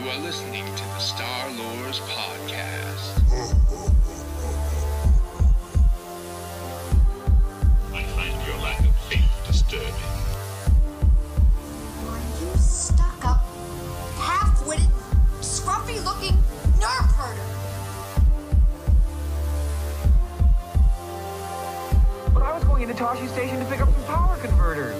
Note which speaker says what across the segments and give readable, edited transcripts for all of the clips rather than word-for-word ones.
Speaker 1: are listening to the Star Lores Podcast.
Speaker 2: I find your lack of faith disturbing.
Speaker 3: Are you stuck-up, half-witted, scruffy-looking nerf herder?
Speaker 4: But I was going into Toshi Station to pick up some power converters.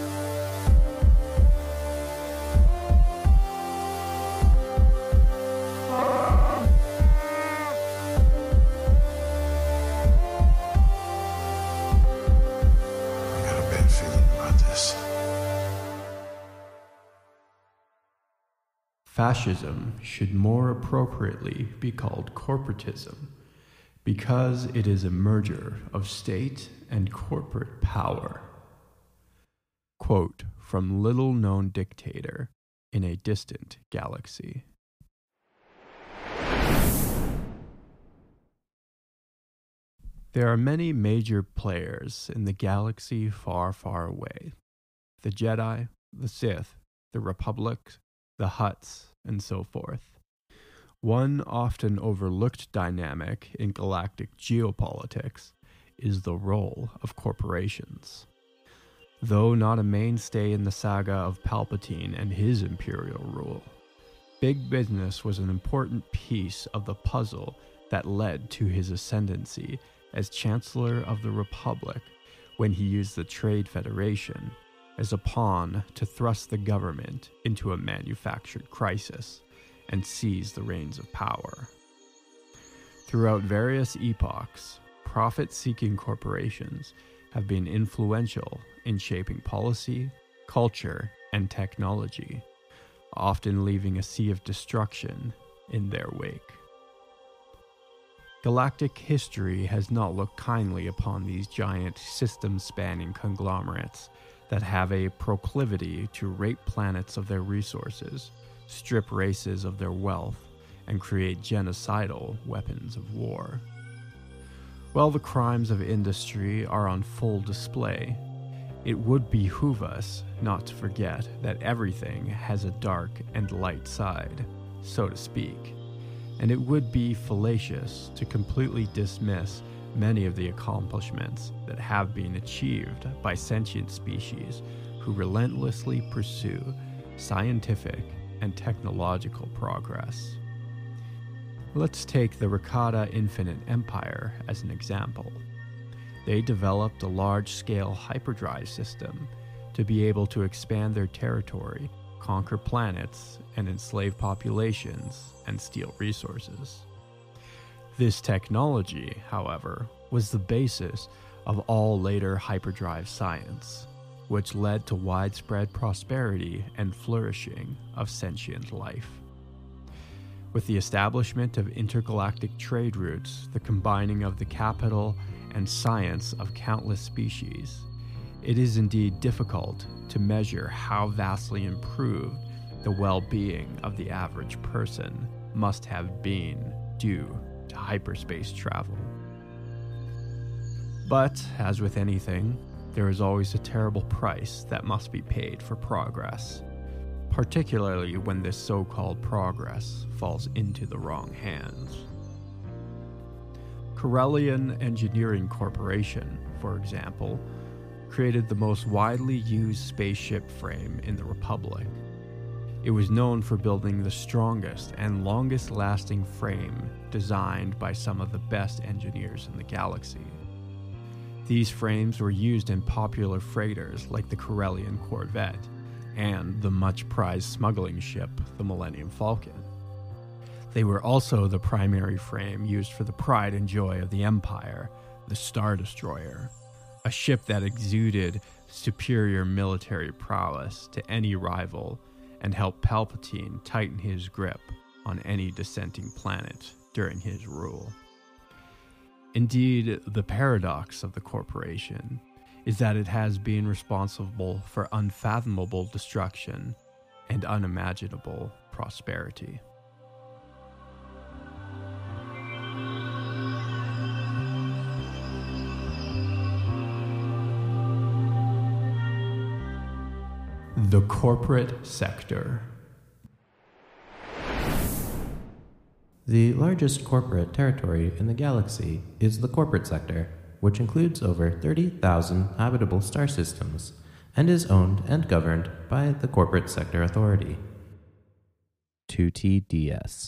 Speaker 5: Fascism should more appropriately be called corporatism because it is a merger of state and corporate power. Quote from little-known dictator in a distant galaxy. There are many major players in the galaxy far, far away. The Jedi, the Sith, the Republic, the Hutts, and so forth. One often overlooked dynamic in galactic geopolitics is the role of corporations. Though not a mainstay in the saga of Palpatine and his imperial rule, big business was an important piece of the puzzle that led to his ascendancy as Chancellor of the Republic when he used the Trade Federation as a pawn to thrust the government into a manufactured crisis and seize the reins of power. Throughout various epochs, profit-seeking corporations have been influential in shaping policy, culture, and technology, often leaving a sea of destruction in their wake. Galactic history has not looked kindly upon these giant system-spanning conglomerates that have a proclivity to rape planets of their resources, strip races of their wealth, and create genocidal weapons of war. While the crimes of industry are on full display, it would behoove us not to forget that everything has a dark and light side, so to speak, and it would be fallacious to completely dismiss many of the accomplishments that have been achieved by sentient species who relentlessly pursue scientific and technological progress. Let's take the Rakata Infinite Empire as an example. They developed a large-scale hyperdrive system to be able to expand their territory, conquer planets, and enslave populations and steal resources. This technology, however, was the basis of all later hyperdrive science, which led to widespread prosperity and flourishing of sentient life. With the establishment of intergalactic trade routes, the combining of the capital and science of countless species, it is indeed difficult to measure how vastly improved the well-being of the average person must have been due to hyperspace travel. But, as with anything, there is always a terrible price that must be paid for progress, particularly when this so-called progress falls into the wrong hands. Corellian Engineering Corporation, for example, created the most widely used spaceship frame in the Republic. It was known for building the strongest and longest-lasting frame designed by some of the best engineers in the galaxy. These frames were used in popular freighters like the Corellian Corvette and the much-prized smuggling ship, the Millennium Falcon. They were also the primary frame used for the pride and joy of the Empire, the Star Destroyer, a ship that exuded superior military prowess to any rival and helped Palpatine tighten his grip on any dissenting planet during his rule. Indeed, the paradox of the corporation is that it has been responsible for unfathomable destruction and unimaginable prosperity. The corporate sector.
Speaker 6: The largest corporate territory in the galaxy is the corporate sector, which includes over 30,000 habitable star systems and is owned and governed by the Corporate Sector Authority. 2TDS.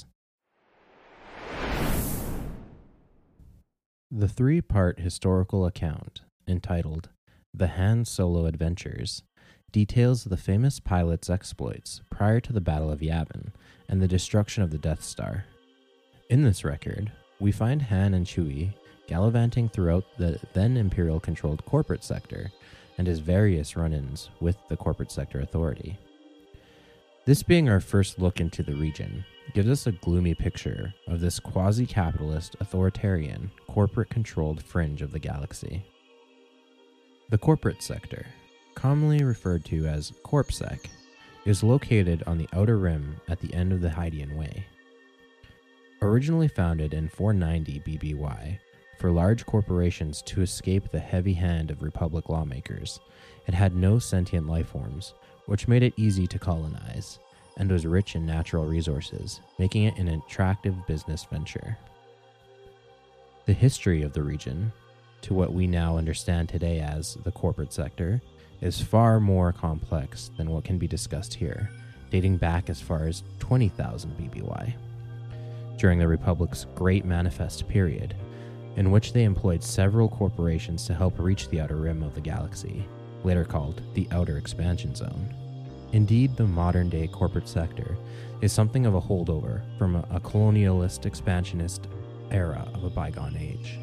Speaker 6: The three-part historical account, entitled The Han Solo Adventures, details the famous pilot's exploits prior to the Battle of Yavin and the destruction of the Death Star. In this record, we find Han and Chewie gallivanting throughout the then Imperial-controlled corporate sector and his various run-ins with the Corporate Sector Authority. This being our first look into the region gives us a gloomy picture of this quasi-capitalist, authoritarian, corporate-controlled fringe of the galaxy. The corporate sector, commonly referred to as CorpSec, is located on the outer rim at the end of the Hydian Way. Originally founded in 490 BBY for large corporations to escape the heavy hand of Republic lawmakers, it had no sentient life forms, which made it easy to colonize, and was rich in natural resources, making it an attractive business venture. The history of the region, to what we now understand today as the corporate sector, is far more complex than what can be discussed here, dating back as far as 20,000 BBY. During the Republic's Great Manifest period, in which they employed several corporations to help reach the outer rim of the galaxy, later called the Outer Expansion Zone. Indeed, the modern-day corporate sector is something of a holdover from a colonialist expansionist era of a bygone age.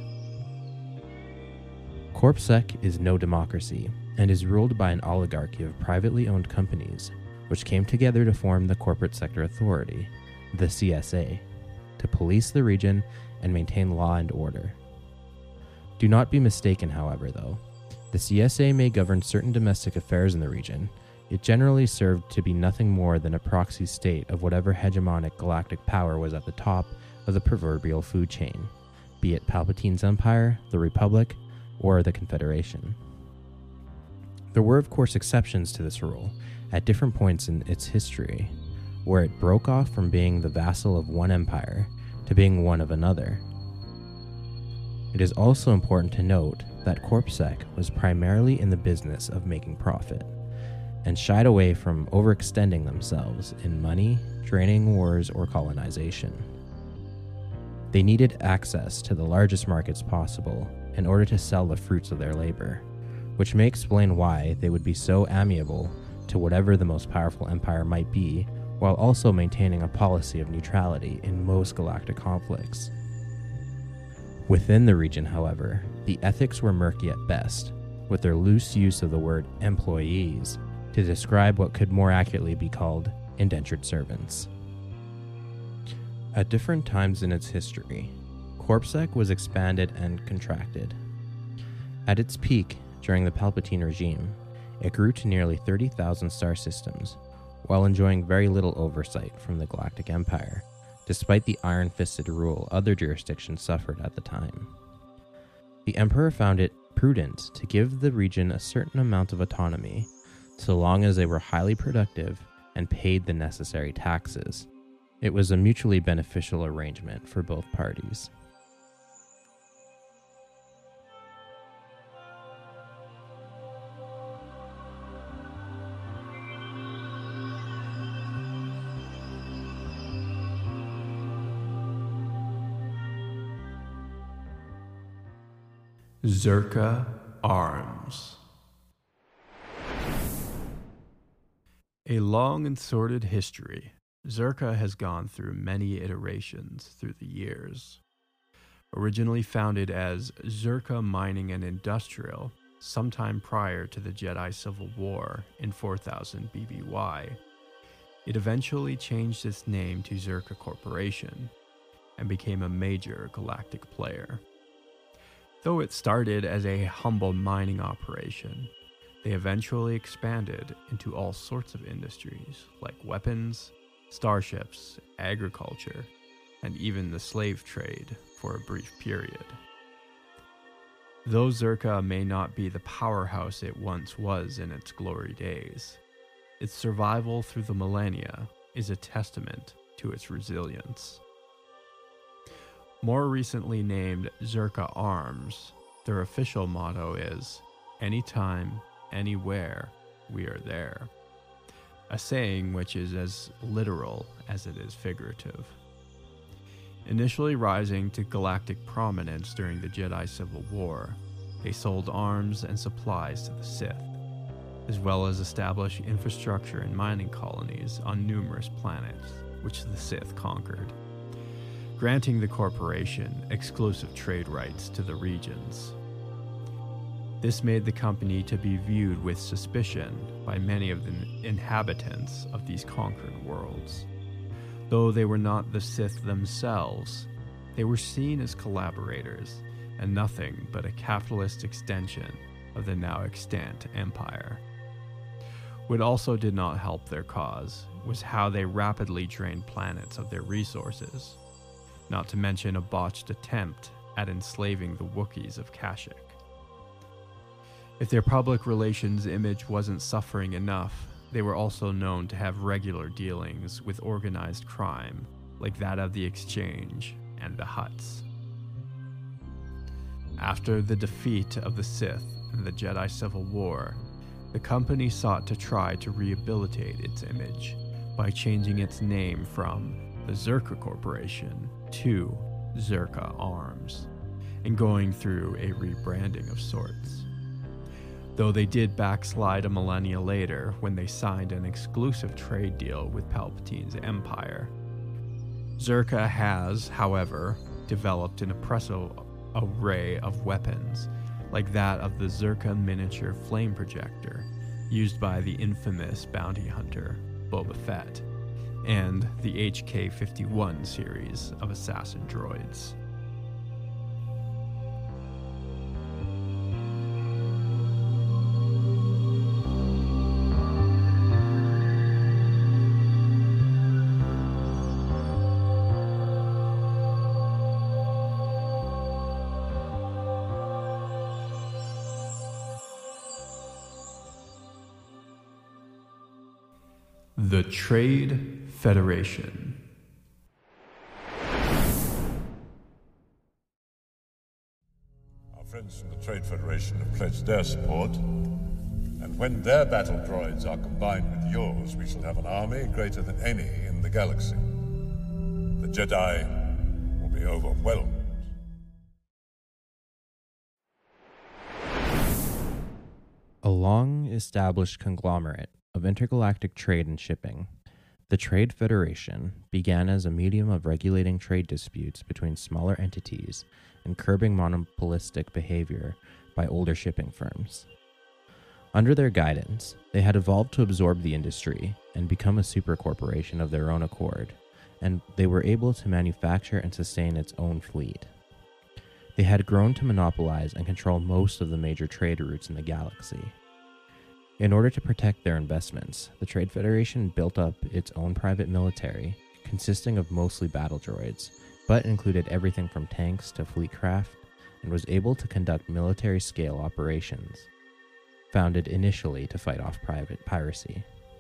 Speaker 6: CorpSec is no democracy and is ruled by an oligarchy of privately owned companies, which came together to form the Corporate Sector Authority, the CSA, to police the region and maintain law and order. Do not be mistaken, however, though. The CSA may govern certain domestic affairs in the region. It generally served to be nothing more than a proxy state of whatever hegemonic galactic power was at the top of the proverbial food chain, be it Palpatine's Empire, the Republic, or the Confederation. There were, of course, exceptions to this rule at different points in its history, where it broke off from being the vassal of one empire to being one of another. It is also important to note that CorpSec was primarily in the business of making profit, and shied away from overextending themselves in money, training wars, or colonization. They needed access to the largest markets possible in order to sell the fruits of their labor, which may explain why they would be so amiable to whatever the most powerful empire might be, while also maintaining a policy of neutrality in most galactic conflicts. Within the region, however, the ethics were murky at best, with their loose use of the word employees to describe what could more accurately be called indentured servants. At different times in its history, CorpSec was expanded and contracted. At its peak, during the Palpatine regime, it grew to nearly 30,000 star systems, while enjoying very little oversight from the Galactic Empire, despite the iron-fisted rule other jurisdictions suffered at the time. The Emperor found it prudent to give the region a certain amount of autonomy, so long as they were highly productive and paid the necessary taxes. It was a mutually beneficial arrangement for both parties.
Speaker 5: Czerka Arms. A long and sordid history, Czerka has gone through many iterations through the years. Originally founded as Czerka Mining and Industrial, sometime prior to the Jedi Civil War in 4000 BBY, it eventually changed its name to Czerka Corporation and became a major galactic player. Though it started as a humble mining operation, they eventually expanded into all sorts of industries like weapons, starships, agriculture, and even the slave trade for a brief period. Though Czerka may not be the powerhouse it once was in its glory days, its survival through the millennia is a testament to its resilience. More recently named Zerka Arms, their official motto is, "Anytime, anywhere, we are there." A saying which is as literal as it is figurative. Initially rising to galactic prominence during the Jedi Civil War, they sold arms and supplies to the Sith, as well as established infrastructure and mining colonies on numerous planets, which the Sith conquered, granting the corporation exclusive trade rights to the regions. This made the company to be viewed with suspicion by many of the inhabitants of these conquered worlds. Though they were not the Sith themselves, they were seen as collaborators and nothing but a capitalist extension of the now extant empire. What also did not help their cause was how they rapidly drained planets of their resources, not to mention a botched attempt at enslaving the Wookiees of Kashyyyk. If their public relations image wasn't suffering enough, they were also known to have regular dealings with organized crime, like that of the Exchange and the Hutts. After the defeat of the Sith in the Jedi Civil War, the company sought to try to rehabilitate its image by changing its name from the Zerka Corporation to Zerka Arms, and going through a rebranding of sorts. Though they did backslide a millennia later when they signed an exclusive trade deal with Palpatine's empire. Zerka has, however, developed an impressive array of weapons, like that of the Zerka miniature flame projector, used by the infamous bounty hunter Boba Fett, and the HK-51 series of assassin droids. The Trade Federation.
Speaker 7: Our friends from the Trade Federation have pledged their support, and when their battle droids are combined with yours, we shall have an army greater than any in the galaxy. The Jedi will be overwhelmed.
Speaker 6: A long-established conglomerate of intergalactic trade and shipping, the Trade Federation began as a medium of regulating trade disputes between smaller entities and curbing monopolistic behavior by older shipping firms. Under their guidance, they had evolved to absorb the industry and become a supercorporation of their own accord, and they were able to manufacture and sustain its own fleet. They had grown to monopolize and control most of the major trade routes in the galaxy. In order to protect their investments, the Trade Federation built up its own private military, consisting of mostly battle droids, but included everything from tanks to fleet craft, and was able to conduct military-scale operations, founded initially to fight off private piracy.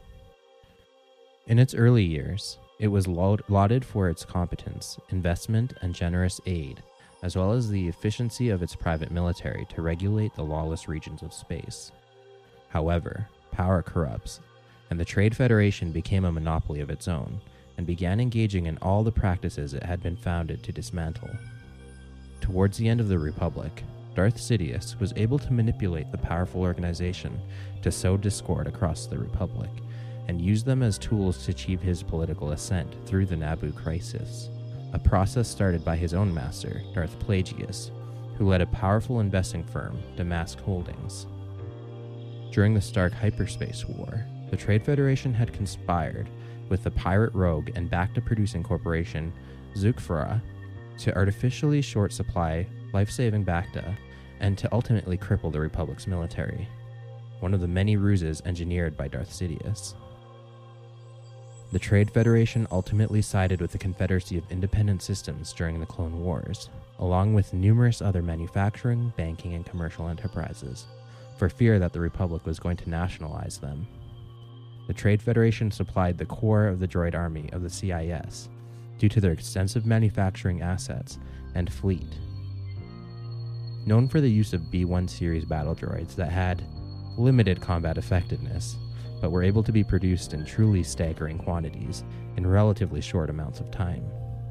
Speaker 6: In its early years, it was lauded for its competence, investment, and generous aid, as well as the efficiency of its private military to regulate the lawless regions of space. However, power corrupts, and the Trade Federation became a monopoly of its own, and began engaging in all the practices it had been founded to dismantle. Towards the end of the Republic, Darth Sidious was able to manipulate the powerful organization to sow discord across the Republic, and use them as tools to achieve his political ascent through the Naboo crisis, a process started by his own master, Darth Plagueis, who led a powerful investing firm, Damask Holdings. During the Stark Hyperspace War, the Trade Federation had conspired with the pirate rogue and Bacta-producing corporation Zukfra to artificially short-supply life-saving Bacta and to ultimately cripple the Republic's military, one of the many ruses engineered by Darth Sidious. The Trade Federation ultimately sided with the Confederacy of Independent Systems during the Clone Wars, along with numerous other manufacturing, banking, and commercial enterprises, for fear that the Republic was going to nationalize them. The Trade Federation supplied the core of the droid army of the CIS, due to their extensive manufacturing assets and fleet. Known for the use of B-1 series battle droids that had limited combat effectiveness, but were able to be produced in truly staggering quantities in relatively short amounts of time.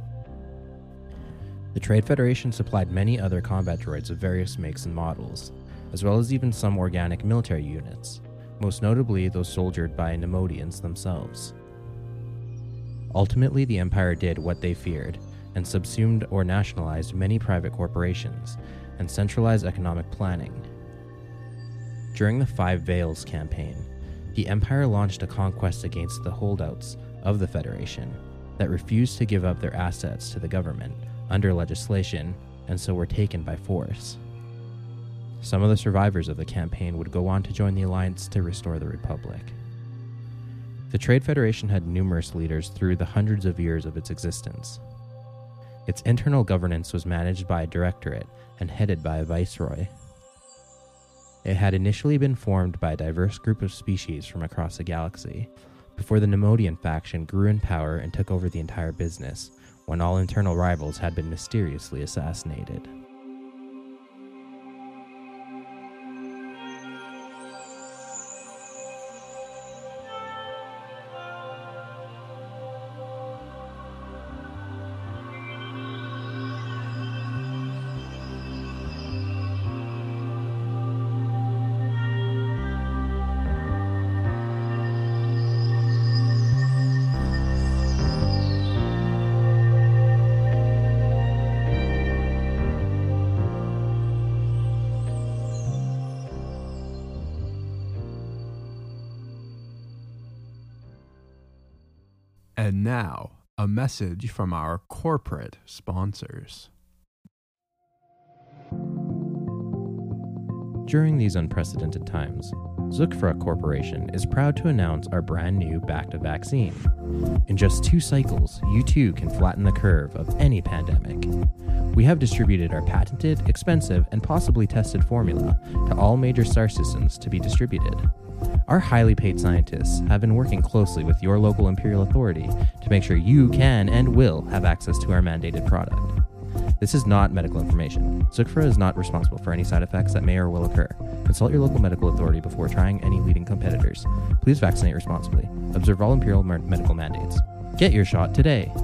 Speaker 6: The Trade Federation supplied many other combat droids of various makes and models, as well as even some organic military units, most notably those soldiered by Neimoidians themselves. Ultimately, the Empire did what they feared, and subsumed or nationalized many private corporations, and centralized economic planning. During the Five Veils campaign, the Empire launched a conquest against the holdouts of the Federation that refused to give up their assets to the government under legislation, and so were taken by force. Some of the survivors of the campaign would go on to join the Alliance to restore the Republic. The Trade Federation had numerous leaders through the hundreds of years of its existence. Its internal governance was managed by a directorate and headed by a viceroy. It had initially been formed by a diverse group of species from across the galaxy, before the Neimoidian faction grew in power and took over the entire business, when all internal rivals had been mysteriously assassinated.
Speaker 5: And now, a message from our corporate sponsors.
Speaker 6: During these unprecedented times, Zukfra Corporation is proud to announce our brand new Bacta vaccine. In just 2 cycles, you too can flatten the curve of any pandemic. We have distributed our patented, expensive, and possibly tested formula to all major star systems to be distributed. Our highly paid scientists have been working closely with your local Imperial Authority to make sure you can and will have access to our mandated product. This is not medical information. Zukfra is not responsible for any side effects that may or will occur. Consult your local medical authority before trying any leading competitors. Please vaccinate responsibly. Observe all Imperial medical mandates. Get your shot today.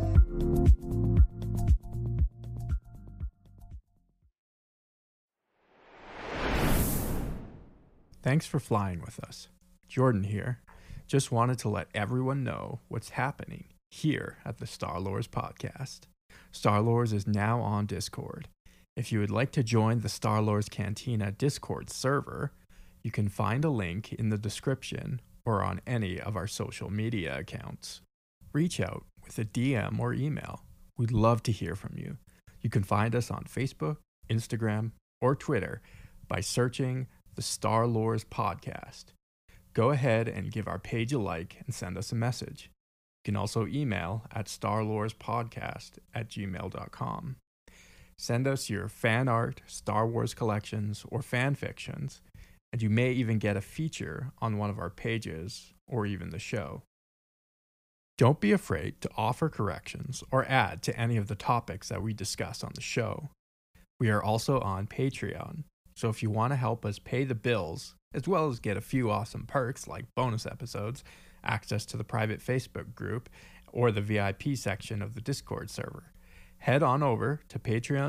Speaker 5: Thanks for flying with us. Jordan here. Just wanted to let everyone know what's happening here at the Star Lords podcast. Star Lords is now on Discord. If you would like to join the Star Lords Cantina Discord server, you can find a link in the description or on any of our social media accounts. Reach out with a DM or email. We'd love to hear from you. You can find us on Facebook, Instagram, or Twitter by searching the Star Lords podcast. Go ahead and give our page a like and send us a message. You can also email at starlordspodcast@gmail.com. Send us your fan art, Star Wars collections, or fan fictions, and you may even get a feature on one of our pages or even the show. Don't be afraid to offer corrections or add to any of the topics that we discuss on the show. We are also on Patreon, so if you want to help us pay the bills, as well as get a few awesome perks like bonus episodes, access to the private Facebook group, or the VIP section of the Discord server, head on over to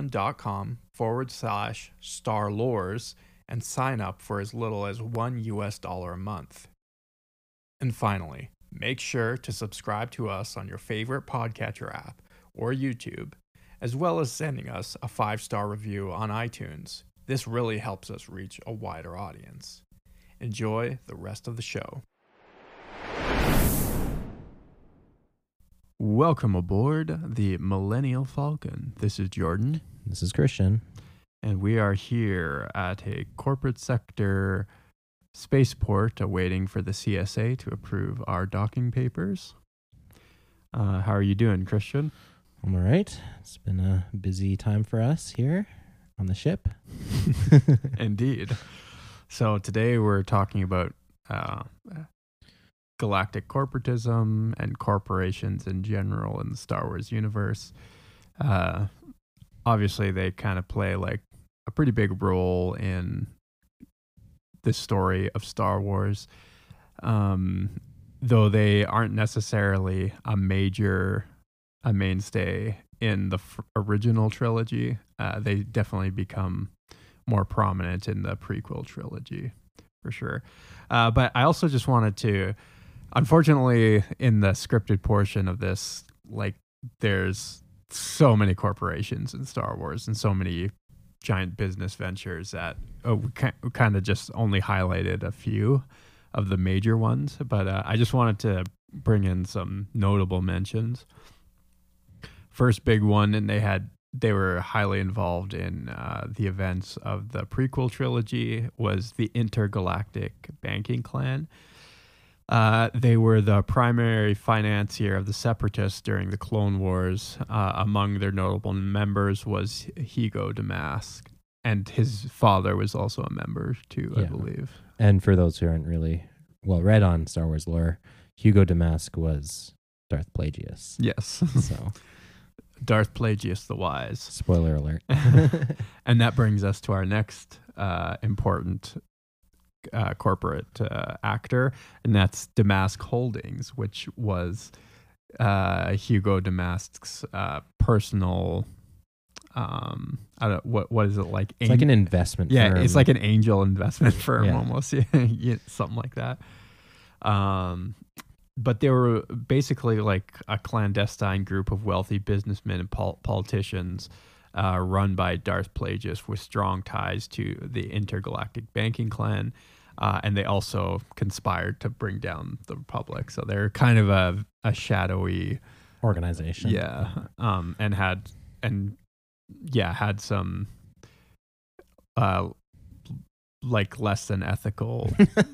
Speaker 5: patreon.com/starlores and sign up for as little as $1 a month. And finally, make sure to subscribe to us on your favorite podcatcher app or YouTube, as well as sending us a 5-star review on iTunes. This really helps us reach a wider audience. Enjoy the rest of the show. Welcome aboard the Millennial Falcon. This is Jordan.
Speaker 6: This is Christian.
Speaker 5: And we are here at a corporate sector spaceport awaiting for the CSA to approve our docking papers. How are you doing, Christian?
Speaker 6: I'm all right. It's been a busy time for us here on the ship.
Speaker 5: Indeed. So today we're talking about galactic corporatism and corporations in general in the Star Wars universe. Obviously, they kind of play like a pretty big role in the story of Star Wars, though they aren't necessarily a mainstay in the original trilogy. They definitely become more prominent in the prequel trilogy, for sure. But I also just wanted to, unfortunately, in the scripted portion of this, like, there's so many corporations in Star Wars and so many giant business ventures that we kind of just only highlighted a few of the major ones. But I just wanted to bring in some notable mentions. First big one, and they were highly involved in the events of the prequel trilogy, was the Intergalactic Banking Clan. They were the primary financier of the Separatists during the Clone Wars. Among their notable members was Hugo Damask, and his father was also a member too, I believe.
Speaker 6: And for those who aren't really well read on Star Wars lore, Hugo Damask was Darth Plagueis.
Speaker 5: Yes.
Speaker 6: So
Speaker 5: Darth Plagueis the Wise.
Speaker 6: Spoiler alert.
Speaker 5: And that brings us to our next important corporate actor, and that's Damask Holdings, which was Hugo Damask's personal. I don't what is it like?
Speaker 6: It's like an investment.
Speaker 5: Yeah,
Speaker 6: firm.
Speaker 5: it's like an angel investment firm
Speaker 6: Yeah.
Speaker 5: almost. Yeah, something like that. But they were basically like a clandestine group of wealthy businessmen and politicians run by Darth Plagueis with strong ties to the Intergalactic Banking Clan. And they also conspired to bring down the Republic. So they're kind of a shadowy
Speaker 6: organization.
Speaker 5: Yeah. And had some like less than ethical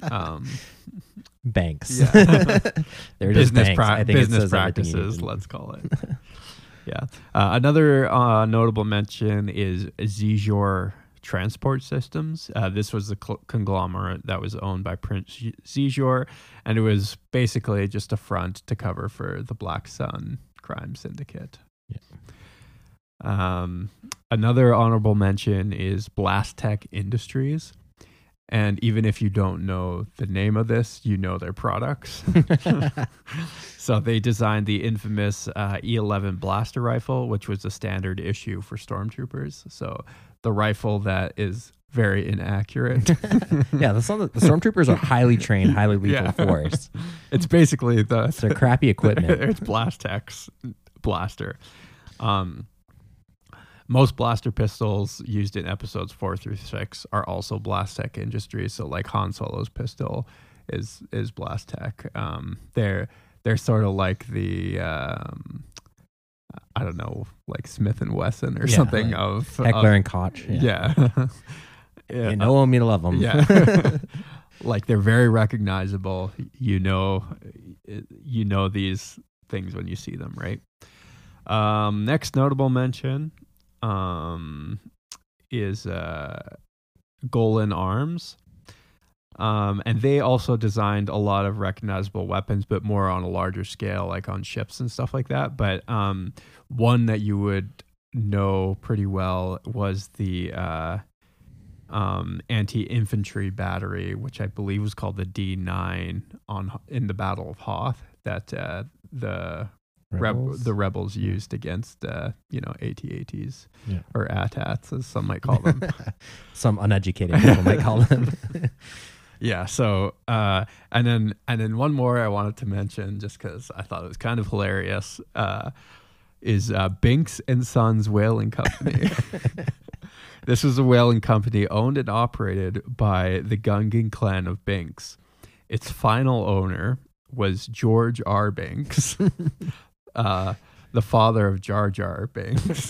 Speaker 6: banks.
Speaker 5: Yeah.
Speaker 6: They're just banks. I think it
Speaker 5: business
Speaker 6: says everything you need
Speaker 5: practices,
Speaker 6: to know.
Speaker 5: let's call it. Yeah. Another notable mention is Zizor Transport Systems. This was the conglomerate that was owned by Prince Zizor, and it was basically just a front to cover for the Black Sun crime syndicate. Yeah. Another honorable mention is Blastech Industries. And even if you don't know the name of this, you know their products. So they designed the infamous E11 blaster rifle, which was a standard issue for stormtroopers. So the rifle that is very inaccurate.
Speaker 6: Yeah, the stormtroopers are highly trained, highly lethal force.
Speaker 5: It's basically
Speaker 6: It's their crappy equipment.
Speaker 5: It's Blastech's blaster. Most blaster pistols used in episodes 4 through 6 are also Blastech Industries. So like Han Solo's pistol is Blastech. They're sort of like the I don't know, like Smith and Wesson or something
Speaker 6: like
Speaker 5: of
Speaker 6: Heckler and Koch.
Speaker 5: Yeah.
Speaker 6: You know me to love them.
Speaker 5: Yeah. Like they're very recognizable. You know these things when you see them, right? Next notable mention is Golan Arms. And they also designed a lot of recognizable weapons, but more on a larger scale, like on ships and stuff like that. But one that you would know pretty well was the anti-infantry battery, which I believe was called the D9 in the Battle of Hoth, that the rebels used against AT-ATs or AT-ATs, as some might call them.
Speaker 6: Some uneducated people might call them.
Speaker 5: Yeah. So and then one more I wanted to mention, just because I thought it was kind of hilarious, is Binks and Sons Whaling Company. This was a whaling company owned and operated by the Gungan clan of Binks. Its final owner was George R. Binks, the father of Jar Jar Binks.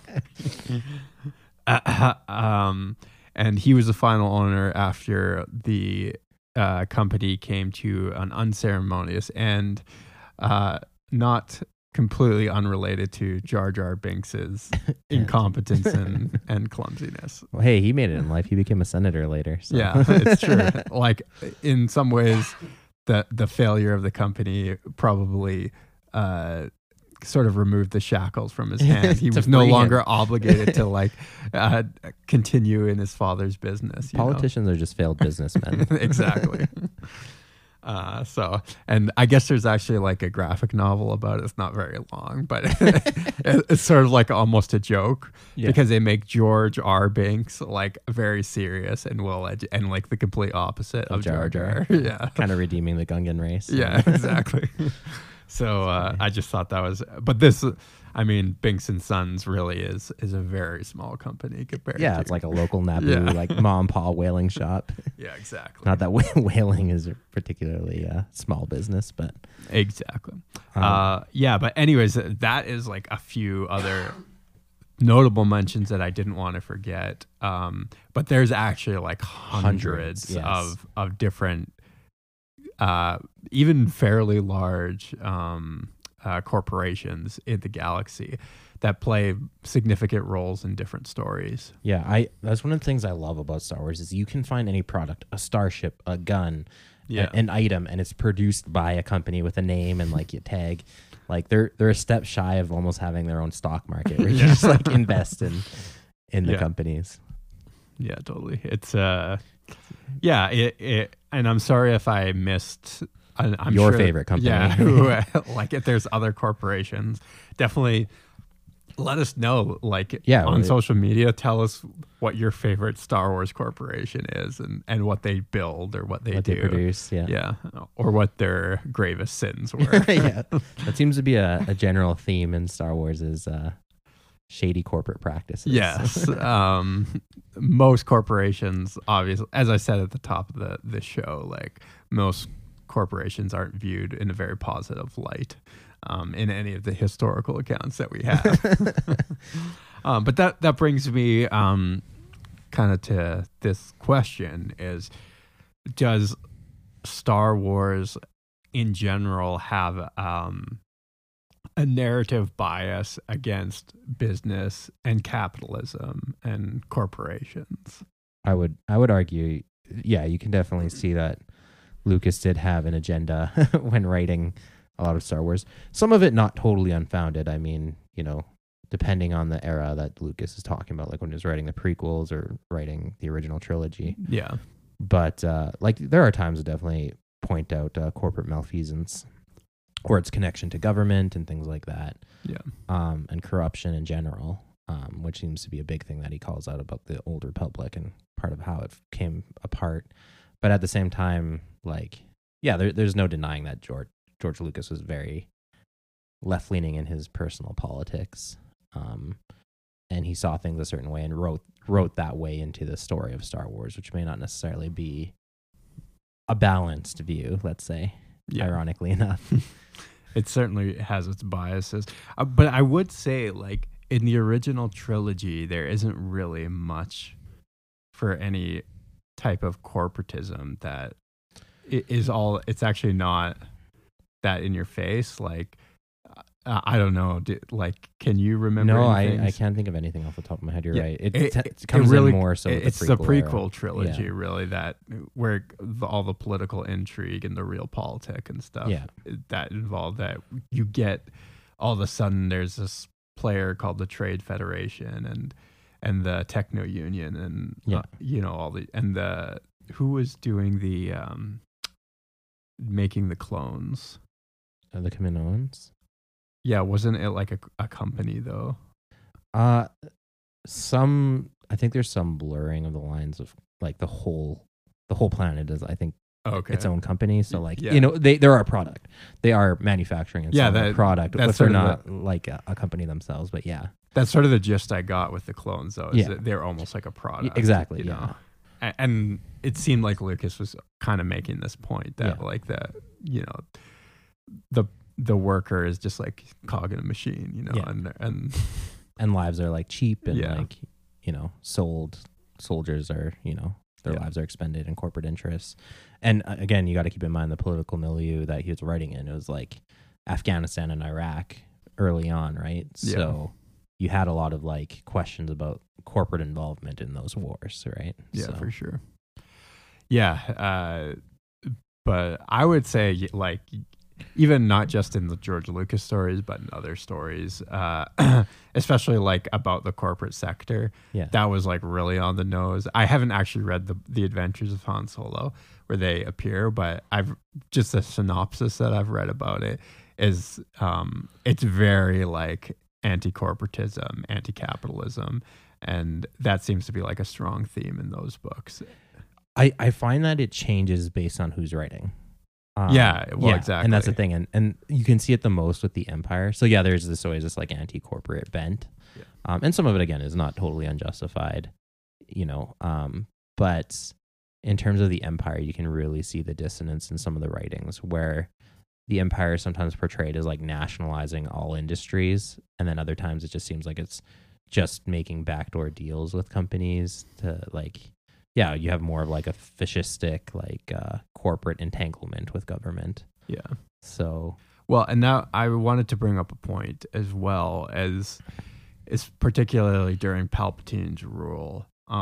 Speaker 5: And he was the final owner after the company came to an unceremonious end, not completely unrelated to Jar Jar Binks's incompetence and clumsiness.
Speaker 6: Well, hey, he made it in life. He became a senator later. So.
Speaker 5: Yeah, it's true. Like in some ways, the failure of the company probably sort of removed the shackles from his hand. He was no longer obligated to like continue in his father's business.
Speaker 6: Politicians are just failed businessmen.
Speaker 5: Exactly. So, and I guess there's actually like a graphic novel about it. It's not very long, but it's sort of like almost a joke because they make George R. Banks like very serious and and like the complete opposite of Jar Jar. Yeah.
Speaker 6: Kind of redeeming the Gungan race.
Speaker 5: Yeah, exactly. So I just thought that was, but this, I mean, Binks and Sons really is a very small company compared.
Speaker 6: Yeah,
Speaker 5: to,
Speaker 6: it's like a local Naboo, like mom and pa whaling shop.
Speaker 5: Yeah, exactly.
Speaker 6: Not that whaling is a particularly small business, but
Speaker 5: exactly. Yeah, but anyways, that is like a few other notable mentions that I didn't want to forget. But there's actually like hundreds
Speaker 6: yes.
Speaker 5: of different. Even fairly large corporations in the galaxy that play significant roles in different stories.
Speaker 6: Yeah, that's one of the things I love about Star Wars is you can find any product, a starship, a gun, an item, and it's produced by a company with a name and like a tag. Like they're a step shy of almost having their own stock market where you just like invest in the companies. Yeah,
Speaker 5: totally. It's and I'm sorry if I missed I'm
Speaker 6: your
Speaker 5: sure,
Speaker 6: favorite company.
Speaker 5: Yeah, like if there's other corporations, definitely let us know. Like on social media, tell us what your favorite Star Wars corporation is and what they build or what they
Speaker 6: produce. Yeah,
Speaker 5: or what their gravest sins were.
Speaker 6: Yeah, that seems to be a general theme in Star Wars is shady corporate practices.
Speaker 5: Yes. Most corporations, obviously, as I said at the top of the show, like most corporations aren't viewed in a very positive light in any of the historical accounts that we have. But that brings me kind of to this question is, does Star Wars in general have a narrative bias against business and capitalism and corporations?
Speaker 6: I would argue, yeah, you can definitely see that Lucas did have an agenda when writing a lot of Star Wars. Some of it not totally unfounded. I mean, depending on the era that Lucas is talking about, like when he was writing the prequels or writing the original trilogy.
Speaker 5: Yeah.
Speaker 6: But like there are times that definitely point out corporate malfeasance or its connection to government and things like that.
Speaker 5: Yeah.
Speaker 6: And corruption in general, which seems to be a big thing that he calls out about the Old Republic and part of how it came apart. But at the same time, like, yeah, there's no denying that George Lucas was very left-leaning in his personal politics. And he saw things a certain way and wrote that way into the story of Star Wars, which may not necessarily be a balanced view, let's say, ironically enough.
Speaker 5: It certainly has its biases. But I would say, like, in the original trilogy, there isn't really much for any type of corporatism that it's actually not that in your face. Like, I don't know. Can you remember?
Speaker 6: No, I can't think of anything off the top of my head. You're right. It comes
Speaker 5: really,
Speaker 6: in more so.
Speaker 5: It's
Speaker 6: the
Speaker 5: prequel trilogy, really, that where all the political intrigue and the real politic and stuff that involved that you get. All of a sudden, there's this player called the Trade Federation and the Techno Union and all the who was doing the making the clones.
Speaker 6: The Kaminoans.
Speaker 5: Yeah, wasn't it like a company though?
Speaker 6: I think there's some blurring of the lines of like the whole planet is, I think, its own company. So like, they're our product. They are manufacturing and selling a product, but they're not like a company themselves. But yeah,
Speaker 5: that's sort of the gist I got with the clones though. Is that they're almost like a product.
Speaker 6: Exactly.
Speaker 5: You know? And it seemed like Lucas was kind of making this point that like the worker is just like cog in a machine,
Speaker 6: and lives are like cheap and like, sold. Soldiers are, their lives are expended in corporate interests. And again, you got to keep in mind the political milieu that he was writing in. It was like Afghanistan and Iraq early on, right?
Speaker 5: Yeah.
Speaker 6: So you had a lot of like questions about corporate involvement in those wars, right?
Speaker 5: Yeah, for sure. Yeah. But I would say, like, even not just in the George Lucas stories, but in other stories, especially like about the corporate sector, that was like really on the nose. I haven't actually read the Adventures of Han Solo where they appear, but I've just a synopsis that I've read about it is it's very like anti-corporatism, anti-capitalism, and that seems to be like a strong theme in those books.
Speaker 6: I find that it changes based on who's writing.
Speaker 5: Exactly.
Speaker 6: And that's the thing. And you can see it the most with the Empire. So yeah, there's always this like anti-corporate bent. Yeah. And some of it, again, is not totally unjustified, but in terms of the Empire, you can really see the dissonance in some of the writings where the Empire is sometimes portrayed as like nationalizing all industries. And then other times it just seems like it's just making backdoor deals with companies to like, you have more of like a fascistic, like corporate entanglement with government. Yeah. So.
Speaker 5: Well, and now I wanted to bring up a point as well as particularly during Palpatine's rule.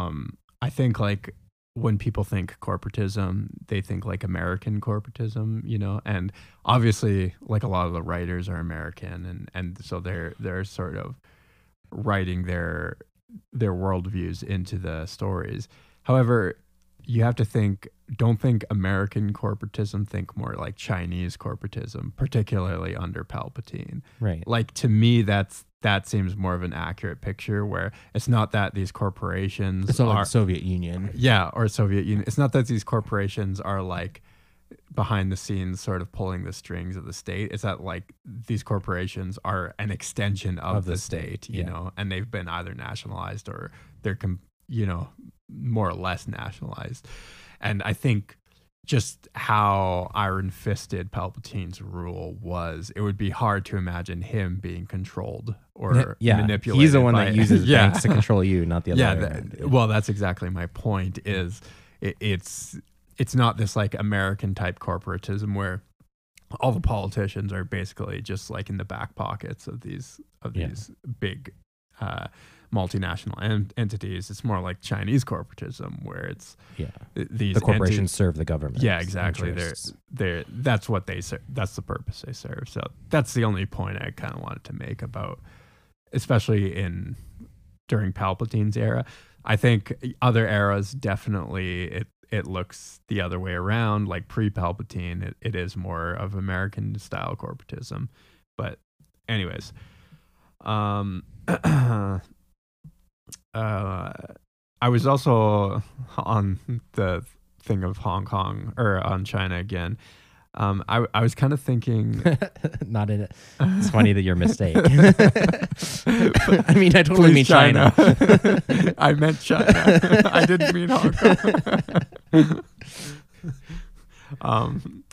Speaker 5: I think like when people think corporatism, they think like American corporatism, and obviously like a lot of the writers are American and so they're sort of writing their worldviews into the stories. However, you have to don't think American corporatism, think more like Chinese corporatism, particularly under Palpatine.
Speaker 6: Right.
Speaker 5: Like to me, that seems more of an accurate picture where it's not that these corporations
Speaker 6: it's not like the Soviet Union.
Speaker 5: Yeah, or Soviet Union. It's not that these corporations are like behind the scenes sort of pulling the strings of the state. It's that like these corporations are an extension of the state, you know, and they've been either nationalized or they're more or less nationalized. And I think just how iron-fisted Palpatine's rule was, it would be hard to imagine him being controlled or manipulated.
Speaker 6: He's the one that uses banks to control you, not the other way around.
Speaker 5: Well, that's exactly my point. Is it's not this like American type corporatism where all the politicians are basically just like in the back pockets of these big multinational entities. It's more like Chinese corporatism where it's
Speaker 6: the corporations serve the government.
Speaker 5: Yeah, exactly. That's what they serve. That's the purpose they serve. So that's the only point I kind of wanted to make about, especially during Palpatine's era. I think other eras definitely it looks the other way around. Like pre-Palpatine, it is more of American style corporatism. But anyways, I was also on the thing of Hong Kong or on China again. I was kind of thinking,
Speaker 6: not in it. It's funny that your mistake. I mean, I totally mean China.
Speaker 5: I meant China. I didn't mean Hong Kong.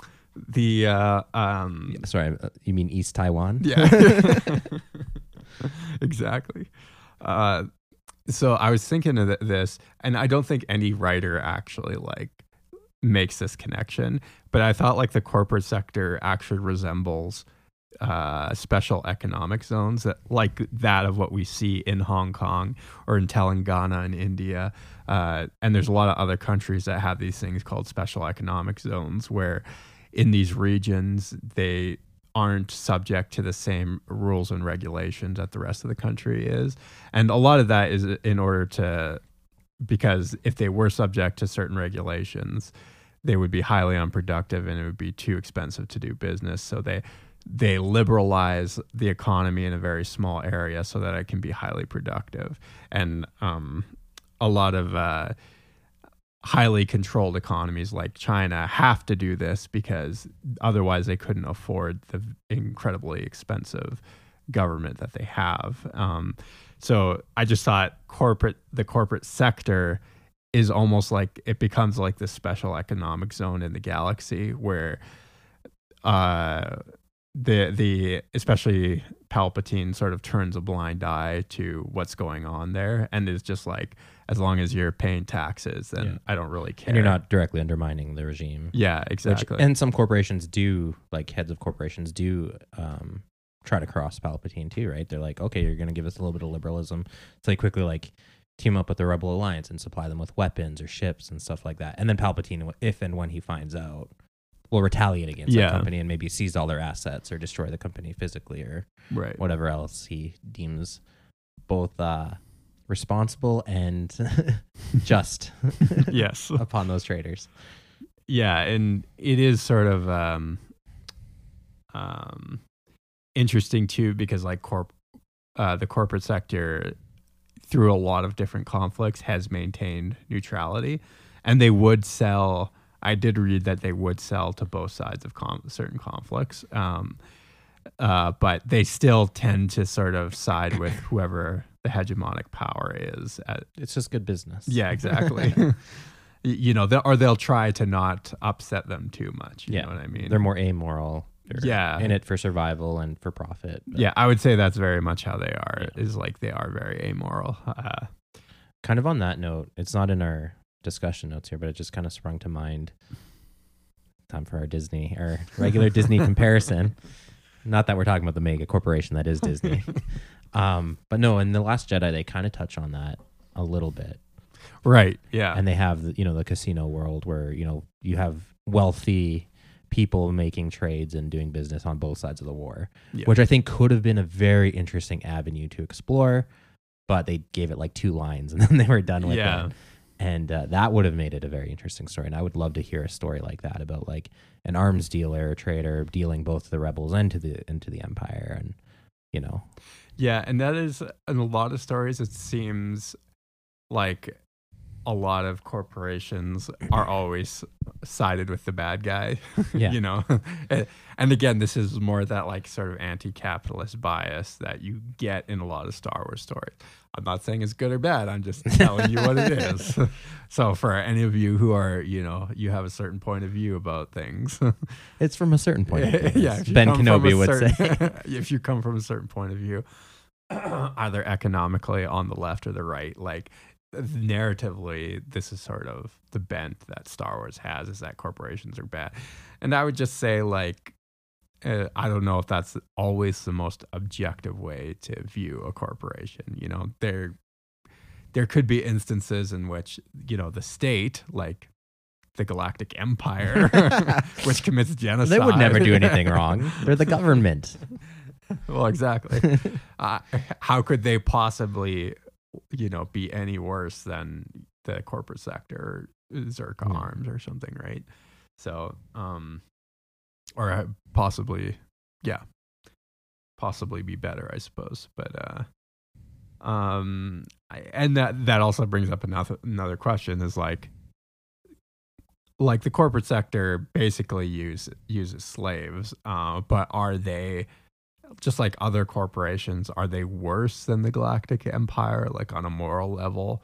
Speaker 6: Sorry, you mean East Taiwan?
Speaker 5: Yeah, exactly. So I was thinking of this, and I don't think any writer actually like makes this connection, but I thought like the corporate sector actually resembles special economic zones that of what we see in Hong Kong or in Telangana in India. And there's a lot of other countries that have these things called special economic zones where in these regions, they aren't subject to the same rules and regulations that the rest of the country is. And a lot of that is because if they were subject to certain regulations, they would be highly unproductive and it would be too expensive to do business. So they liberalize the economy in a very small area so that it can be highly productive. And a lot of highly controlled economies like China have to do this because otherwise they couldn't afford the incredibly expensive government that they have. So I just thought the corporate sector is almost like it becomes like this special economic zone in the galaxy where the especially Palpatine sort of turns a blind eye to what's going on there and is just like, as long as you're paying taxes, then I don't really care.
Speaker 6: And you're not directly undermining the regime.
Speaker 5: Yeah, exactly.
Speaker 6: And some corporations do, like heads of corporations do try to cross Palpatine too, right? They're like, okay, you're going to give us a little bit of liberalism. So they quickly like team up with the Rebel Alliance and supply them with weapons or ships and stuff like that. And then Palpatine, if and when he finds out, will retaliate against
Speaker 5: Yeah.
Speaker 6: that company and maybe seize all their assets or destroy the company physically or
Speaker 5: Right.
Speaker 6: whatever else he deems both responsible and just
Speaker 5: Yes.
Speaker 6: upon those traders.
Speaker 5: Yeah, and it is sort of interesting too, because like the corporate sector, through a lot of different conflicts, has maintained neutrality, and they would sell. I did read that they would sell to both sides of certain conflicts, but they still tend to sort of side with whoever the hegemonic power is.
Speaker 6: It's just good business.
Speaker 5: Yeah, exactly. You know, or they'll try to not upset them too much. You know what I mean?
Speaker 6: They're more amoral. They're
Speaker 5: Yeah.
Speaker 6: in it for survival and for profit. But
Speaker 5: Yeah, I would say that's very much how they are. Is like they are very amoral.
Speaker 6: kind of on that note, it's not in our discussion notes here, but it just kind of sprung to mind. Time for our regular Disney comparison. Not that we're talking about the mega corporation that is Disney. But no, in The Last Jedi, they kind of touch on that a little bit.
Speaker 5: Right. Yeah.
Speaker 6: And they have, the casino world where, you have wealthy people making trades and doing business on both sides of the war, which I think could have been a very interesting avenue to explore, but they gave it like 2 lines and then they were done with it. And that would have made it a very interesting story. And I would love to hear a story like that about like an arms dealer or trader dealing both to the rebels and to the Empire. And,
Speaker 5: Yeah. And that is, in a lot of stories, it seems like a lot of corporations are always sided with the bad guy,
Speaker 6: Yeah.
Speaker 5: And again, this is more that like sort of anti-capitalist bias that you get in a lot of Star Wars stories. I'm not saying it's good or bad. I'm just telling you what it is. So for any of you who are, you have a certain point of view about things.
Speaker 6: It's from a certain point of view.
Speaker 5: Yeah,
Speaker 6: as Ben Kenobi would say.
Speaker 5: If you come from a certain point of view, either economically on the left or the right, like narratively, this is sort of the bent that Star Wars has, is that corporations are bad. And I would just say, like, I don't know if that's always the most objective way to view a corporation. There could be instances in which, the state, like the Galactic Empire, which commits genocide.
Speaker 6: They would never do anything wrong. They're the government.
Speaker 5: Well, exactly. How could they possibly, be any worse than the corporate sector, Zerka Arms or something, right? So, or possibly be better, I suppose. But, and that also brings up another question, is like the corporate sector basically uses slaves, but are they, just like other corporations, are they worse than the Galactic Empire, like on a moral level?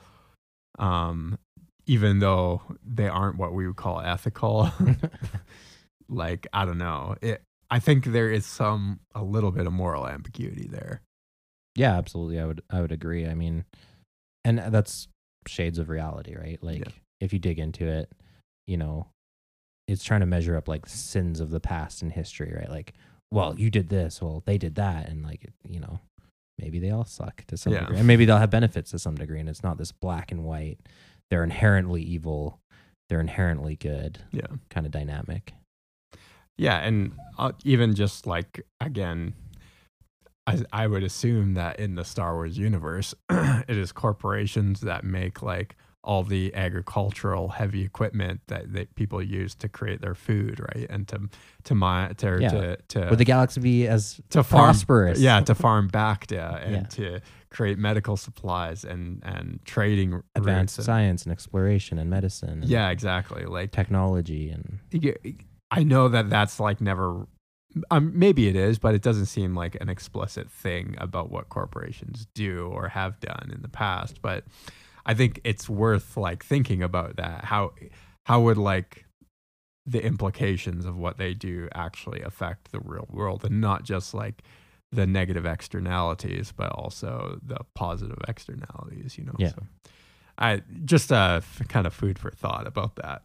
Speaker 5: Even though they aren't what we would call ethical. Like, I don't know. I think there is a little bit of moral ambiguity there.
Speaker 6: Yeah, absolutely. I would agree. I mean, and that's shades of reality, right? Like, if you dig into it, it's trying to measure up like sins of the past in history, right? Like, well, you did this, well, they did that, and like, maybe they all suck to some degree, and maybe they'll have benefits to some degree, and it's not this black and white, they're inherently evil, they're inherently good, kind of dynamic.
Speaker 5: Yeah, and even just like, again, I would assume that in the Star Wars universe, it is corporations that make like all the agricultural heavy equipment that people use to create their food, right? And
Speaker 6: would the galaxy be as prosperous?
Speaker 5: To farm Bacta and to create medical supplies and trading
Speaker 6: advanced science and exploration and medicine. And
Speaker 5: exactly. Like
Speaker 6: technology. And
Speaker 5: I know that's like never, maybe it is, but it doesn't seem like an explicit thing about what corporations do or have done in the past. But I think it's worth like thinking about that. How would like the implications of what they do actually affect the real world, and not just like the negative externalities, but also the positive externalities,
Speaker 6: Yeah.
Speaker 5: So I just kind of food for thought about that.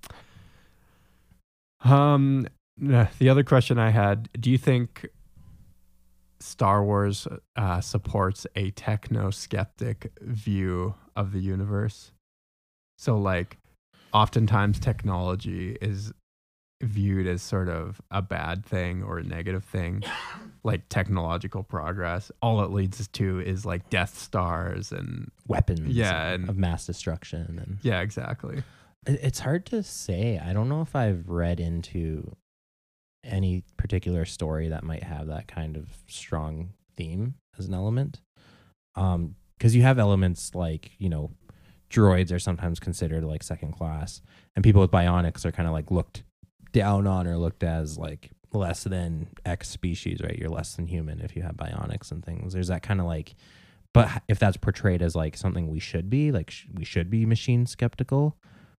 Speaker 5: The other question I had, do you think Star Wars supports a techno-skeptic view of the universe? So like oftentimes technology is viewed as sort of a bad thing or a negative thing, like technological progress. All it leads to is like Death Stars and
Speaker 6: weapons
Speaker 5: and
Speaker 6: of mass destruction. And
Speaker 5: yeah, exactly.
Speaker 6: it's hard to say. I don't know if I've read into any particular story that might have that kind of strong theme as an element. Because you have elements like, droids are sometimes considered like second class, and people with bionics are kind of like looked down on or looked as like less than X species, right? You're less than human if you have bionics and things. There's that kind of like, but if that's portrayed as like something we should be, like we should be machine skeptical,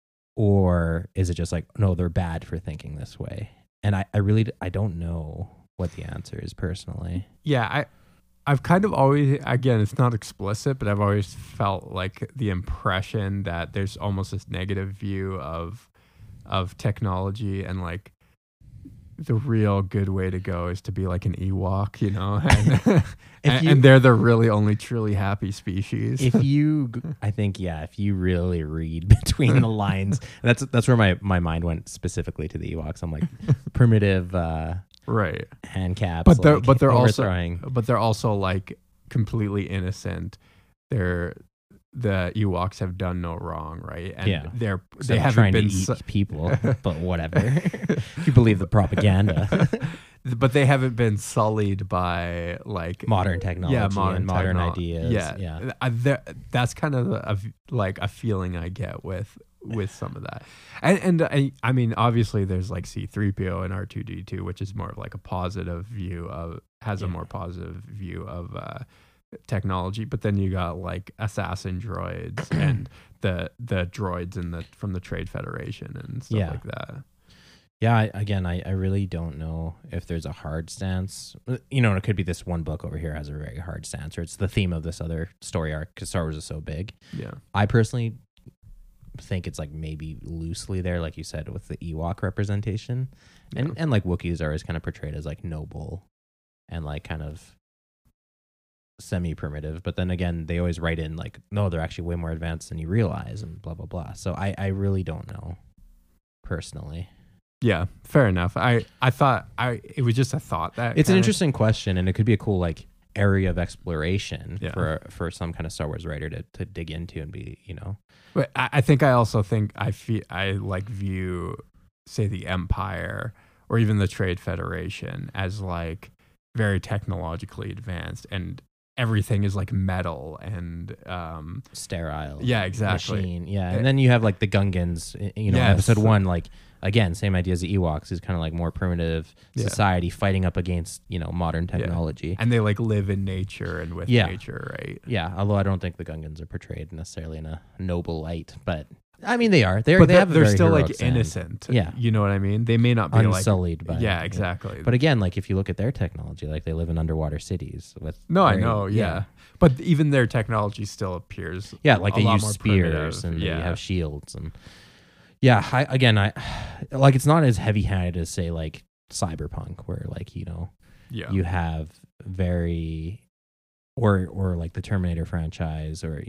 Speaker 6: or is it just like, no, they're bad for thinking this way? And I really don't know what the answer is personally.
Speaker 5: Yeah, I've kind of always, again, it's not explicit, but I've always felt like the impression that there's almost this negative view of technology, and like the real good way to go is to be like an Ewok, and they're the really only truly happy species.
Speaker 6: If you really read between the lines, that's where my mind went specifically to the Ewoks. I'm like primitive,
Speaker 5: right?
Speaker 6: Hand caps,
Speaker 5: but they're
Speaker 6: overthrowing.
Speaker 5: also like completely innocent. The Ewoks have done no wrong, right? And they haven't
Speaker 6: trying
Speaker 5: been
Speaker 6: to eat people, but whatever. If you believe the propaganda.
Speaker 5: But they haven't been sullied by like
Speaker 6: modern technology and modern ideas.
Speaker 5: Yeah. That's kind of a feeling I get with some of that. And I mean, obviously there's like C-3PO and R2-D2, which is more of like a positive view of, a more positive view of technology. But then you got like assassin droids and the droids from the Trade Federation and stuff like that.
Speaker 6: Yeah, I really don't know if there's a hard stance. It could be this one book over here has a very hard stance, or it's the theme of this other story arc because Star Wars is so big. Yeah, I personally think it's like maybe loosely there, like you said, with the Ewok representation, and like Wookiees are always kind of portrayed as like noble and like kind of semi-primitive, but then again they always write in like, no, they're actually way more advanced than you realize, and blah blah blah. So I really don't know personally.
Speaker 5: Yeah, fair enough. I thought it was just a thought that
Speaker 6: it's an interesting question, and it could be a cool like area of exploration for some kind of Star Wars writer to dig into and be,
Speaker 5: But I think I also think I view, say, the Empire or even the Trade Federation as like very technologically advanced, and everything is like metal and
Speaker 6: sterile.
Speaker 5: Yeah, exactly.
Speaker 6: Machine. Yeah, and then you have like the Gungans. Episode 1, like. Again, same idea as the Ewoks, is kind of like more primitive society fighting up against, modern technology.
Speaker 5: Yeah. And they like live in nature and with nature, right?
Speaker 6: Yeah, although I don't think the Gungans are portrayed necessarily in a noble light, but I mean they are. They're
Speaker 5: still like innocent.
Speaker 6: Yeah.
Speaker 5: You know what I mean? They may not be
Speaker 6: unsullied by
Speaker 5: yeah, exactly.
Speaker 6: But again, like if you look at their technology, like they live in underwater cities with
Speaker 5: I know, yeah. But even their technology still appears
Speaker 6: like they use spears and they have shields and I like it's not as heavy-handed as say like Cyberpunk, where like you have very or like the Terminator franchise, or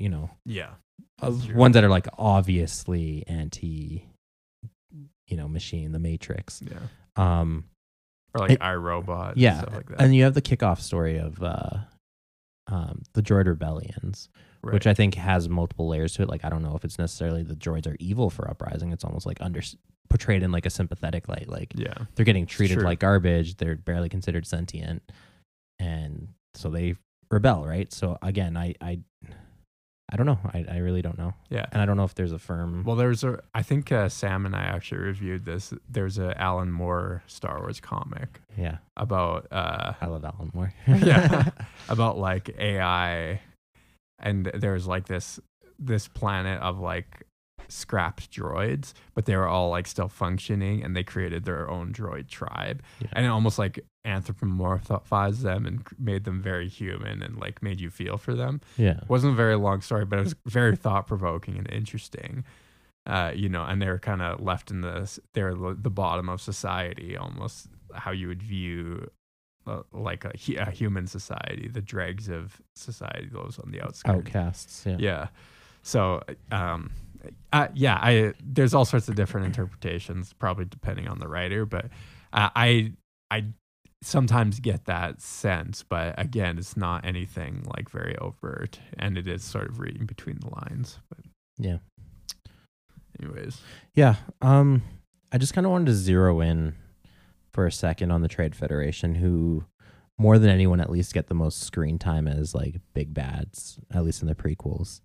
Speaker 6: ones that are like obviously anti machine, the Matrix,
Speaker 5: or like iRobot, and stuff like that.
Speaker 6: And you have the kickoff story of the droid rebellions. Right. Which I think has multiple layers to it. Like, I don't know if it's necessarily the droids are evil for uprising. It's almost like portrayed in like a sympathetic light. Like, they're getting treated like garbage. They're barely considered sentient, and so they rebel, right? So again, I don't know. I really don't know.
Speaker 5: Yeah,
Speaker 6: and I don't know if there's a firm.
Speaker 5: Well, I think Sam and I actually reviewed this. There's a Alan Moore Star Wars comic.
Speaker 6: Yeah,
Speaker 5: about
Speaker 6: I love Alan Moore.
Speaker 5: About like AI. And there's like this planet of like scrapped droids, but they were all like still functioning, and they created their own droid tribe, and it almost like anthropomorphized them and made them very human and like made you feel for them. Yeah, it wasn't a very long story, but it was very thought provoking and interesting. And they were kind of left in they're the bottom of society, almost how you would view. Like a human society, the dregs of society, those on the outskirts,
Speaker 6: outcasts.
Speaker 5: Yeah. So there's all sorts of different interpretations, probably depending on the writer, but I sometimes get that sense, but again, it's not anything like very overt, and it is sort of reading between the lines. But
Speaker 6: yeah.
Speaker 5: Anyways.
Speaker 6: Yeah. I just kind of wanted to zero in for a second on the Trade Federation, who more than anyone at least get the most screen time as like big bads, at least in the prequels.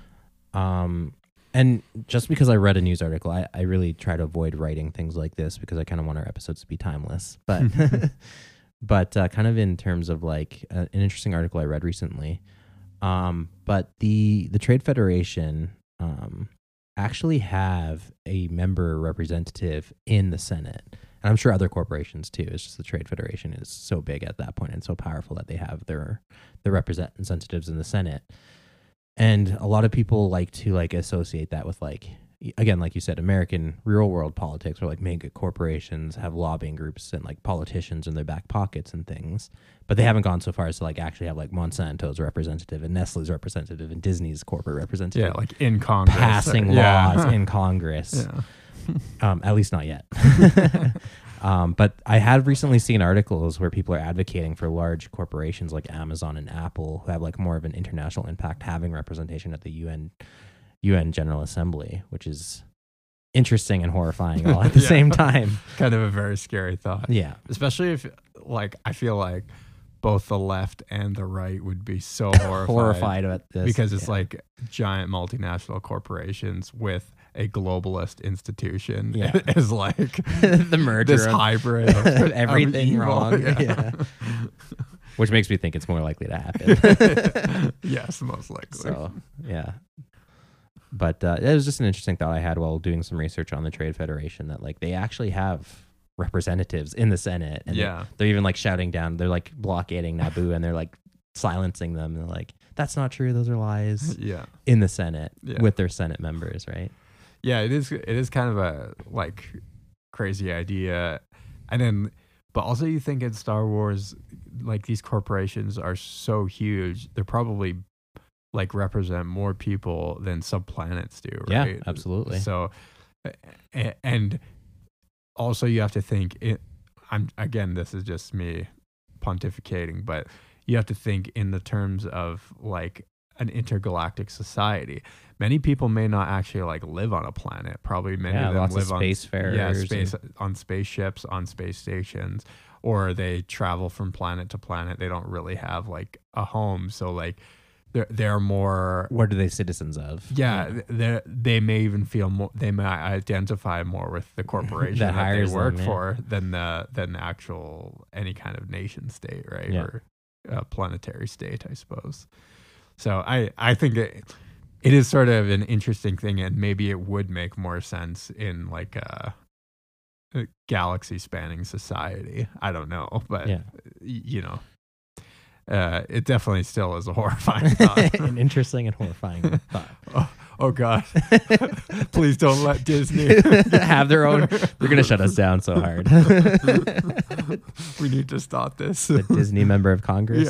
Speaker 6: And just because I read a news article, I really try to avoid writing things like this because I kind of want our episodes to be timeless. But but kind of in terms of like an interesting article I read recently. But the Trade Federation actually have a member representative in the Senate. And I'm sure other corporations too. It's just the Trade Federation is so big at that point and so powerful that they have their representatives in the Senate. And a lot of people like to like associate that with like, again, like you said, American real world politics, where like mega corporations have lobbying groups and like politicians in their back pockets and things. But they haven't gone so far as to like actually have like Monsanto's representative and Nestle's representative and Disney's corporate representative.
Speaker 5: Yeah, like in Congress.
Speaker 6: Passing laws in Congress.
Speaker 5: Yeah.
Speaker 6: At least not yet. But I have recently seen articles where people are advocating for large corporations like Amazon and Apple, who have like more of an international impact, having representation at the UN General Assembly, which is interesting and horrifying all at the same time.
Speaker 5: Kind of a very scary thought.
Speaker 6: Yeah.
Speaker 5: Especially if like I feel like both the left and the right would be so horrified
Speaker 6: at this
Speaker 5: because it's like giant multinational corporations with a globalist institution is like
Speaker 6: the merger,
Speaker 5: this hybrid of
Speaker 6: everything
Speaker 5: evil.
Speaker 6: wrong. Yeah. Which makes me think it's more likely to happen.
Speaker 5: Yes, most likely.
Speaker 6: So yeah. But it was just an interesting thought I had while doing some research on the Trade Federation, that like they actually have representatives in the Senate, and they're even like shouting down, they're like blockading Naboo, and they're like silencing them. They're like, that's not true, those are lies.
Speaker 5: Yeah.
Speaker 6: In the Senate with their Senate members, right?
Speaker 5: Yeah, it is kind of a like crazy idea. And then but also you think in Star Wars, like these corporations are so huge, they're probably like represent more people than some planets do, right?
Speaker 6: Yeah, absolutely.
Speaker 5: So and also you have to think again, this is just me pontificating, but you have to think in the terms of like an intergalactic society. Many people may not actually like live on a planet. Probably many of them live on
Speaker 6: spacefarers,
Speaker 5: on spaceships, on space stations, or they travel from planet to planet. They don't really have like a home. So like they're more.
Speaker 6: What are they citizens of?
Speaker 5: Yeah, they may even feel more. They may identify more with the corporation that they work for than the actual any kind of nation state, right?
Speaker 6: Yeah.
Speaker 5: Or planetary state, I suppose. So I think it is sort of an interesting thing, and maybe it would make more sense in like a galaxy spanning society. I don't know, but you know. It definitely still is a horrifying thought.
Speaker 6: An interesting and horrifying thought.
Speaker 5: Oh God. Please don't let Disney
Speaker 6: have their own. They're going to shut us down so hard.
Speaker 5: We need to stop this.
Speaker 6: The Disney member of Congress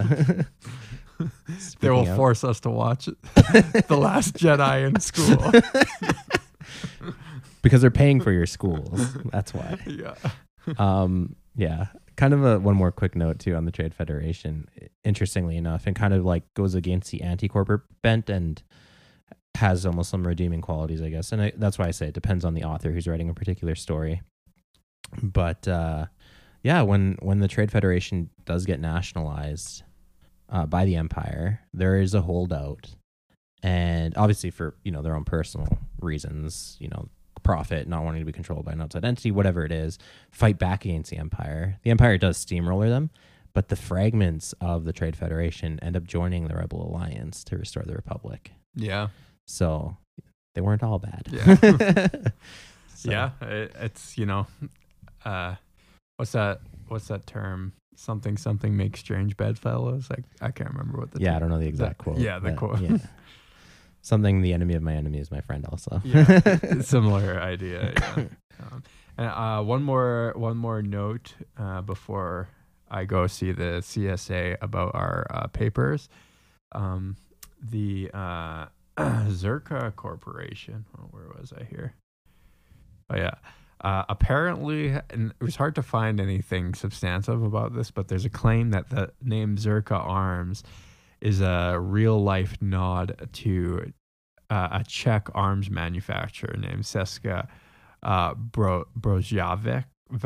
Speaker 6: is
Speaker 5: they will force us to watch The Last Jedi in school.
Speaker 6: Because they're paying for your schools. That's why.
Speaker 5: Yeah.
Speaker 6: Yeah. Kind of one more quick note too on the Trade Federation, interestingly enough, and kind of like goes against the anti-corporate bent and has almost some redeeming qualities, I guess. And that's why I say it depends on the author who's writing a particular story. But when the Trade Federation does get nationalized by the Empire, there is a holdout, and obviously for their own personal reasons, profit, not wanting to be controlled by an outside entity, whatever it is, fight back against the Empire. The Empire does steamroller them, but the fragments of the Trade Federation end up joining the Rebel Alliance to restore the Republic.
Speaker 5: Yeah.
Speaker 6: So they weren't all bad.
Speaker 5: Yeah. Yeah. It's, what's that term? Something makes strange bedfellows. I can't remember what the term.
Speaker 6: I don't know the exact quote.
Speaker 5: Yeah, the quote.
Speaker 6: Yeah. Something, the enemy of my enemy is my friend also.
Speaker 5: Yeah, similar idea. Yeah. And one more note before I go see the CSA about our papers. The Zerka Corporation. Oh, where was I here? Oh, yeah. Apparently, and it was hard to find anything substantive about this, but there's a claim that the name Zerka Arms is a real-life nod to a Czech arms manufacturer named Česká Brojavka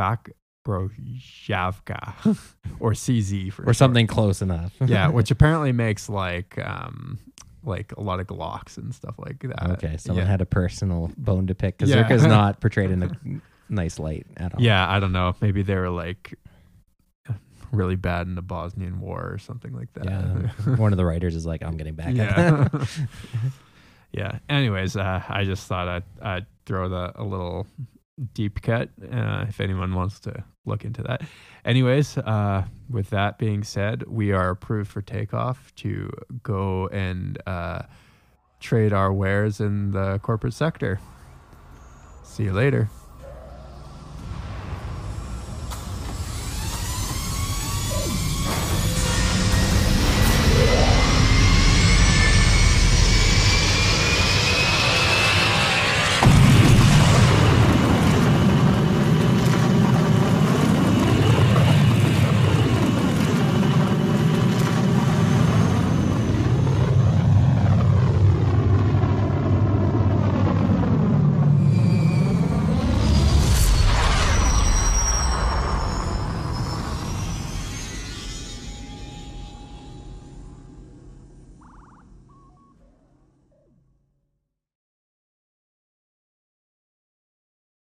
Speaker 5: or CZ for
Speaker 6: or
Speaker 5: short.
Speaker 6: something close enough.
Speaker 5: Yeah, which apparently makes like a lot of Glocks and stuff like that.
Speaker 6: Okay, someone
Speaker 5: Yeah.
Speaker 6: had a personal bone to pick because
Speaker 5: Yeah.
Speaker 6: Zerka's not portrayed in a nice light at all.
Speaker 5: Yeah, I don't know. Maybe they were like really bad in the Bosnian War or something like that.
Speaker 6: Yeah, one of the writers is like, I'm getting back at
Speaker 5: Yeah.
Speaker 6: that.
Speaker 5: Yeah. Anyways, I just thought I'd throw a little deep cut if anyone wants to look into that. Anyways, with that being said, we are approved for takeoff to go and trade our wares in the corporate sector. See you later.